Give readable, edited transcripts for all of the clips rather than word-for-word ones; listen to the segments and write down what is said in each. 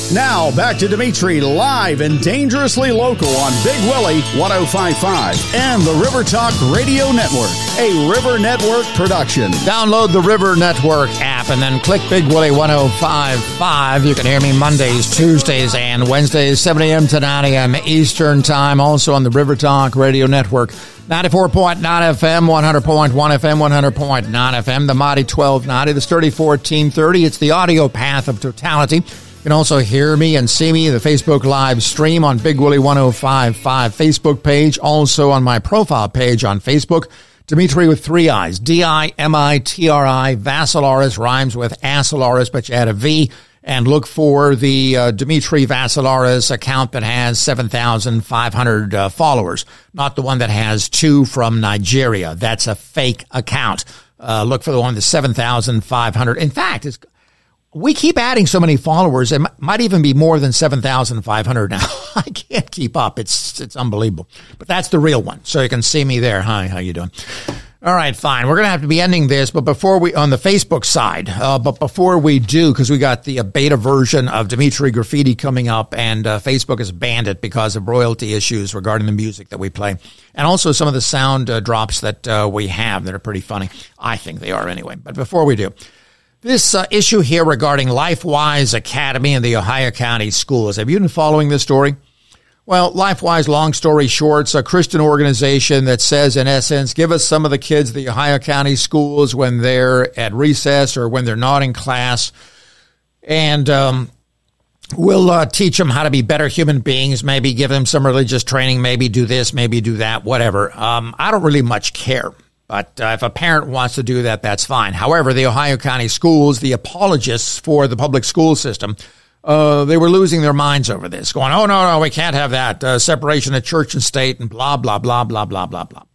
Now, back to Dimitri live and dangerously local on Big Willie 105.5 and the River Talk Radio Network, a River Network production. Download the River Network app and then click Big Willie 105.5. You can hear me Mondays, Tuesdays, and Wednesdays, 7 a.m. to 9 a.m. Eastern Time, also on the River Talk Radio Network. 94.9 FM, 100.1 FM, 100.9 FM, the Mighty 1290, the Sturdy 1430. It's the audio path of totality. You can also hear me and see me, the Facebook live stream on Big Willie 105.5 Facebook page, also on my profile page on Facebook. Dimitri with 3 I's, Dimitri, Vassilaris rhymes with Asilaris, but you add a V, and look for the Dimitri Vassilaris account that has 7,500 followers, not the one that has 2 from Nigeria. That's a fake account. Look for the one that's 7,500. In fact, we keep adding so many followers. It might even be more than 7,500 now. I can't keep up. It's unbelievable. But that's the real one. So you can see me there. Hi, how you doing? All right, fine. We're going to have to be ending this, but before we, on the Facebook side, but before we do, because we got the beta version of Dimitri Graffiti coming up, and Facebook has banned it because of royalty issues regarding the music that we play, and also some of the sound drops that we have that are pretty funny. I think they are anyway. But before we do, this issue here regarding LifeWise Academy and the Ohio County schools. Have you been following this story? Well, LifeWise, long story short, it's a Christian organization that says, in essence, give us some of the kids at the Ohio County schools when they're at recess or when they're not in class, and we'll teach them how to be better human beings, maybe give them some religious training, maybe do this, maybe do that, whatever. I don't really much care. But if a parent wants to do that, that's fine. However, the Ohio County schools, the apologists for the public school system, they were losing their minds over this, going, oh, no, we can't have that, separation of church and state and blah, blah, blah, blah, blah, blah, blah.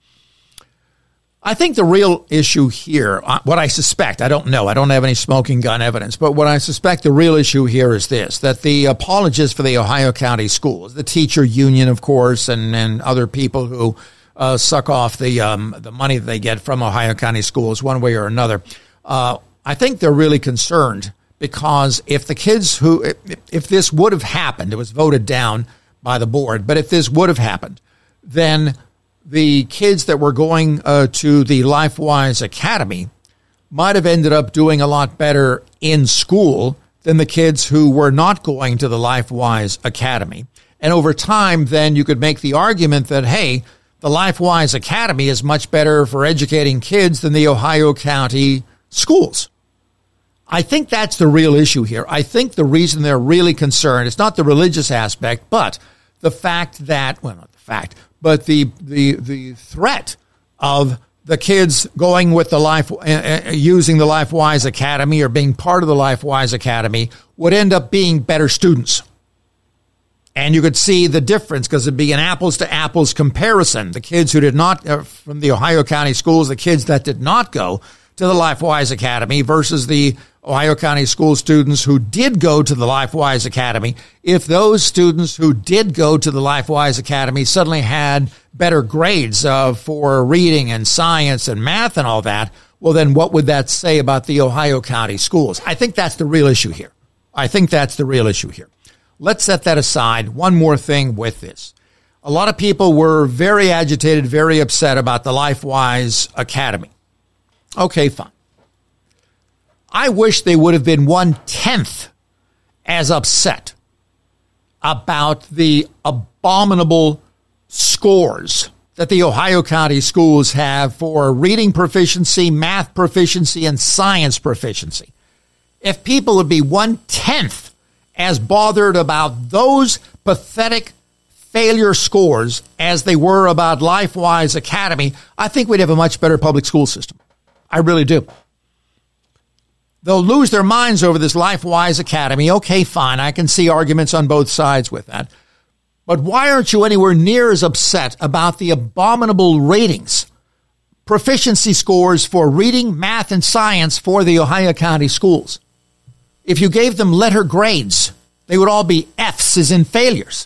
I think the real issue here, what I suspect, I don't know, I don't have any smoking gun evidence, but what I suspect the real issue here is this, that the apologists for the Ohio County schools, the teacher union, of course, and other people who suck off the money that they get from Ohio County schools one way or another. I think they're really concerned because if the kids if this would have happened, it was voted down by the board, but if this would have happened, then the kids that were going to the LifeWise Academy might have ended up doing a lot better in school than the kids who were not going to the LifeWise Academy. And over time, then you could make the argument that, hey, the LifeWise Academy is much better for educating kids than the Ohio County schools. I think that's the real issue here. I think the reason they're really concerned, it's not the religious aspect, but the fact that, well, not the fact, but the threat of the kids going with the using the LifeWise Academy or being part of the LifeWise Academy would end up being better students. And you could see the difference because it'd be an apples to apples comparison. The kids who did not, from the Ohio County schools, the kids that did not go to the LifeWise Academy versus the Ohio County school students who did go to the LifeWise Academy. If those students who did go to the LifeWise Academy suddenly had better grades for reading and science and math and all that, well, then what would that say about the Ohio County schools? I think that's the real issue here. Let's set that aside. One more thing with this. A lot of people were very agitated, very upset about the LifeWise Academy. Okay, fine. I wish they would have been 1/10 as upset about the abominable scores that the Ohio County schools have for reading proficiency, math proficiency, and science proficiency. If people would be 1/10 as bothered about those pathetic failure scores as they were about LifeWise Academy, I think we'd have a much better public school system. I really do. They'll lose their minds over this LifeWise Academy. Okay, fine. I can see arguments on both sides with that. But why aren't you anywhere near as upset about the abominable ratings, proficiency scores for reading, math, and science for the Ohio County schools? If you gave them letter grades, they would all be F's as in failures.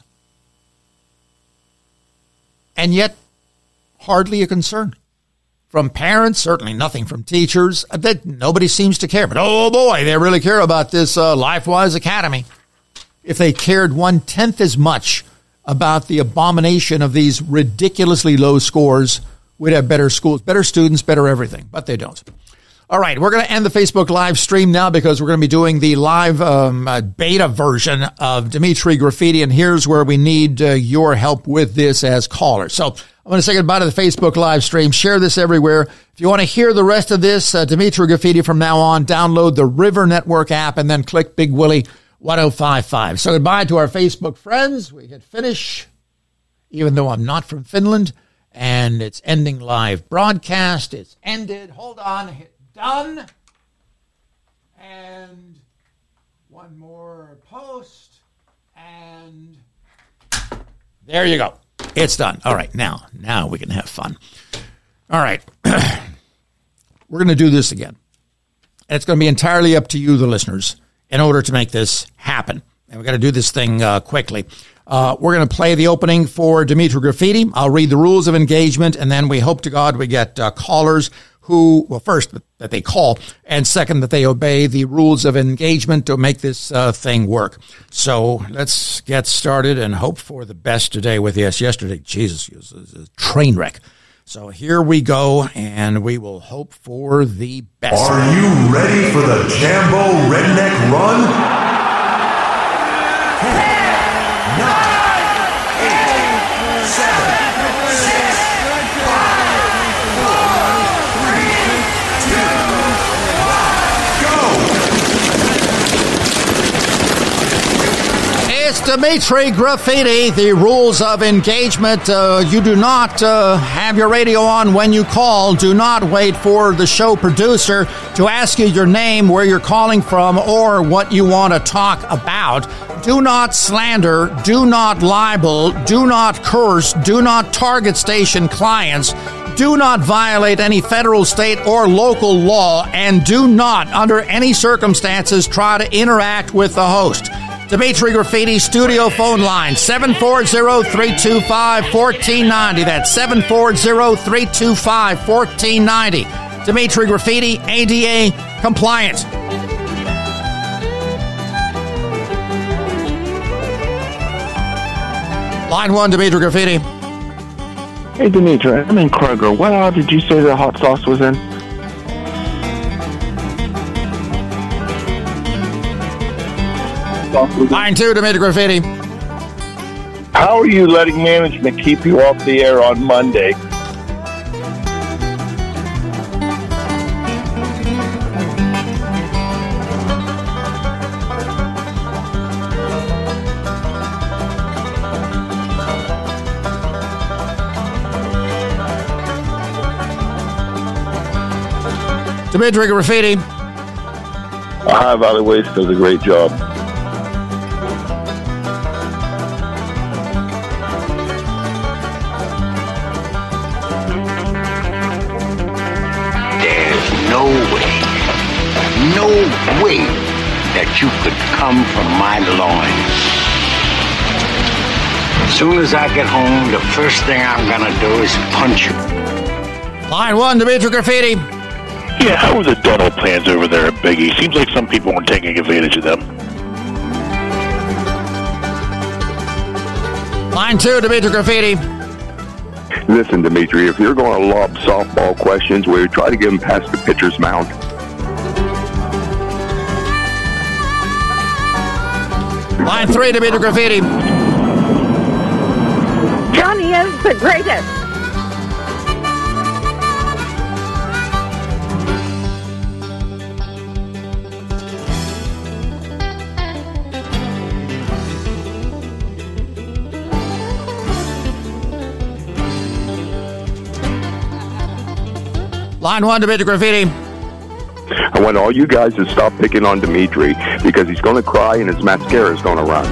And yet, hardly a concern. From parents, certainly nothing from teachers. That nobody seems to care. But oh boy, they really care about this LifeWise Academy. if they cared 1/10 as much about the abomination of these ridiculously low scores, we'd have better schools, better students, better everything. But they don't. All right, we're going to end the Facebook live stream now because we're going to be doing the live beta version of Dimitri Graffiti, and here's where we need your help with this as callers. So I'm going to say goodbye to the Facebook live stream. Share this everywhere. If you want to hear the rest of this, Dimitri Graffiti from now on, download the River Network app and then click Big Willie 1055. So goodbye to our Facebook friends. We hit finish, even though I'm not from Finland, and it's ending live broadcast. It's ended. Hold on. Hit done. And one more post. And there you go. It's done. All right. Now we can have fun. All right. We're going to do this again. And it's going to be entirely up to you, the listeners, in order to make this happen. And we've got to do this thing quickly. We're going to play the opening for Dimitri Graffiti. I'll read the rules of engagement, and then we hope to God we get callers who, well, first, that they call, and second, that they obey the rules of engagement to make this thing work. So let's get started and hope for the best today with yes. Yesterday, Jesus, it was a train wreck. So here we go, and we will hope for the best. Are you ready for the Jambo Redneck Run? 10, 9, 8, 7, 6, 5, 4, 3, 2, 1, go! It's Dimitri Graffiti. The rules of engagement. You do not have your radio on when you call. Do not wait for the show producer to ask you your name, where you're calling from, or what you want to talk about. Do not slander. Do not libel. Do not curse. Do not target station clients. Do not violate any federal, state, or local law. And do not, under any circumstances, try to interact with the host. Dimitri Graffiti studio phone line, 740-325-1490. That's 740-325-1490. Dimitri Graffiti, ADA compliant. Line 1, Dimitri Graffiti. Hey, Dimitri, I'm in Kroger. What aisle did you say the hot sauce was in? Line 2, Dimitri Graffiti. How are you letting management keep you off the air on Monday? Dimitri Graffiti. High Valley Waste does a great job. No way that you could come from my loins. As soon as I get home, the first thing I'm gonna do is punch you. Line 1, Dimitri Graffiti. Yeah, how are the dental plans over there at Biggie? Seems like some people weren't taking advantage of them. Line 2, Dimitri Graffiti. Listen, Dimitri, if you're going to lob softball questions, will you try to get them past the pitcher's mound? Line 3, Dimitri Graffiti. Johnny is the greatest. Line 1, Dimitri Graffiti. I want all you guys to stop picking on Dimitri because he's going to cry and his mascara is going to run.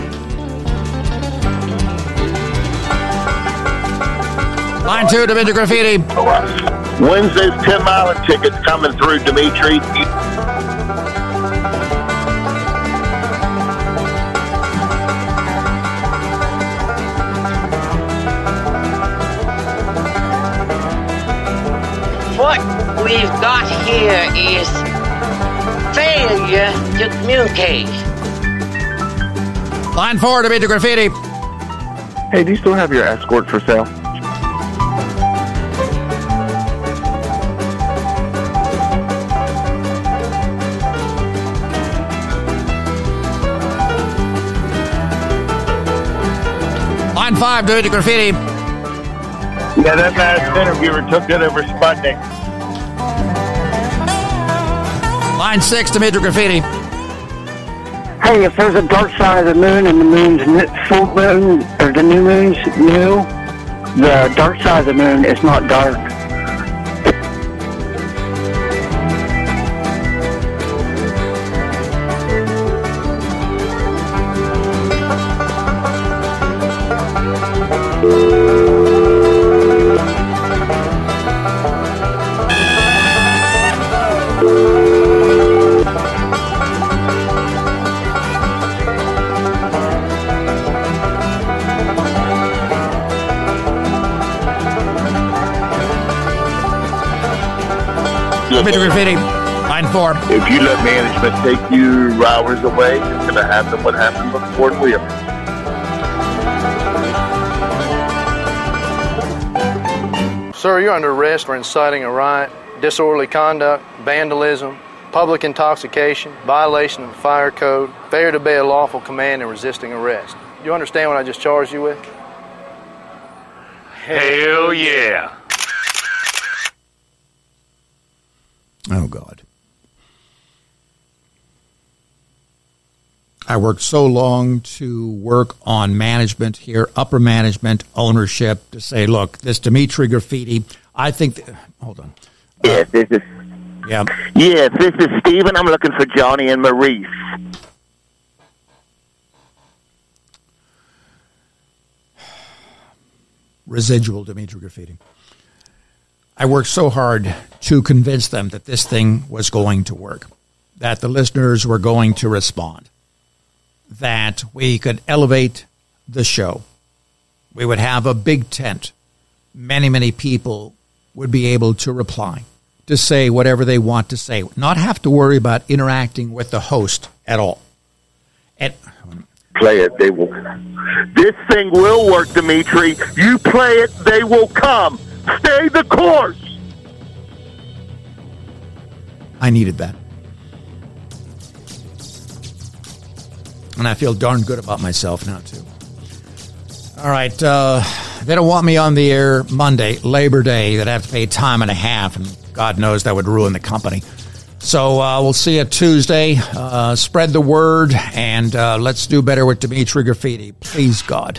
Line 2, Dimitri Graffiti. Wednesday's 10-mile tickets coming through, Dimitri. What we've got here is failure to communicate. Line 4, Dimitri Graffiti. Hey, do you still have your escort for sale? Line 5, Dimitri Graffiti. Yeah, that last interviewer took it over Sputnik. Line 6, Dimitri Graffiti. Hey, if there's a dark side of the moon and the moon's full moon, or the new moon's new, the dark side of the moon is not dark. Dimitri Graffiti. Line 4. If you let management take you hours away, it's going to happen what happened with Fort Williams. Sir, you're under arrest for inciting a riot, disorderly conduct, vandalism, public intoxication, violation of the fire code, failure to obey a lawful command, and resisting arrest. You understand what I just charged you with? Hell yeah. Oh, God. I worked so long to work on management here, upper management, ownership, to say, look, this Dimitri Graffiti, I think, hold on. Yes, this is. Yeah. Yes, this is Stephen. I'm looking for Johnny and Maurice. Residual Dimitri Graffiti. I worked so hard to convince them that this thing was going to work, that the listeners were going to respond, that we could elevate the show. We would have a big tent. Many, many people would be able to reply, to say whatever they want to say, not have to worry about interacting with the host at all. And play it, they will. This thing will work, Dimitri. You play it, they will come. Stay the course. I needed that. And I feel darn good about myself now, too. All right. They don't want me on the air Monday, Labor Day, that I have to pay time and a half, and God knows that would ruin the company. So we'll see you Tuesday. Spread the word, and let's do better with Dimitri Graffiti. Please, God.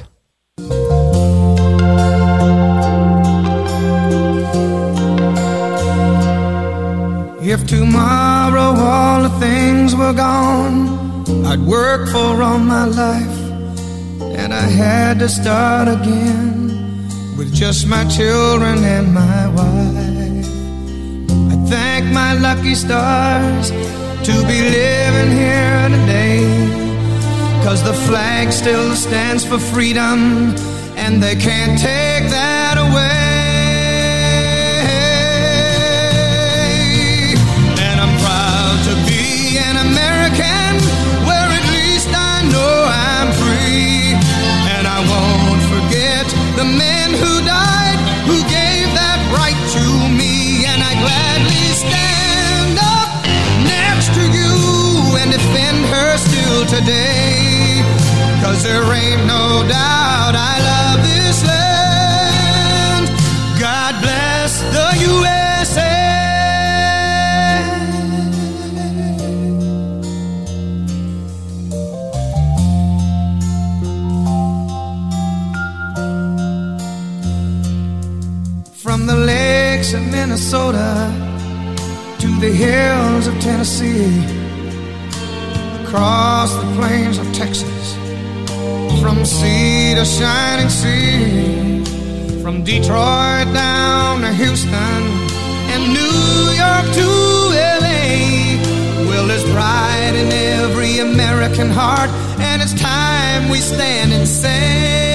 If tomorrow all the things were gone I'd worked for all my life, and I had to start again with just my children and my wife. I thank my lucky stars to be living here today, 'cause the flag still stands for freedom, and they can't take that away. The men who died, who gave that right to me, and I gladly stand up next to you and defend her still today, 'cause there ain't no doubt I love this land. God bless the USA. From the lakes of Minnesota to the hills of Tennessee, across the plains of Texas, from sea to shining sea, from Detroit down to Houston and New York to LA. Well, there's pride in every American heart, and it's time we stand and say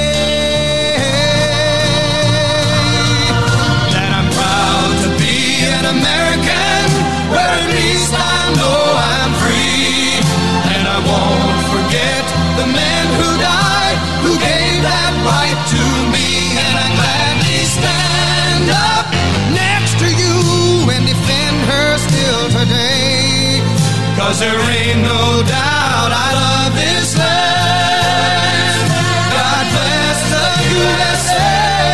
American, where at least I know I'm free, and I won't forget the men who 'cause there ain't no doubt I love this land. God bless the USA.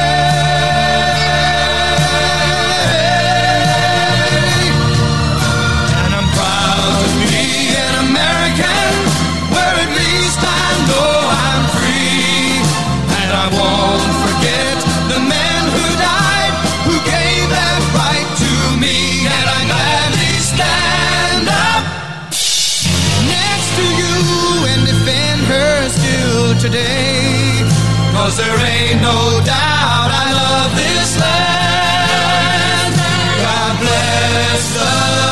And I'm proud to be an American, where at least I know I'm free. And I won't forget the men who died, who gave that right to me. And I gladly stand up next to you and defend her still today. 'Cause there ain't no doubt I love this land. God bless the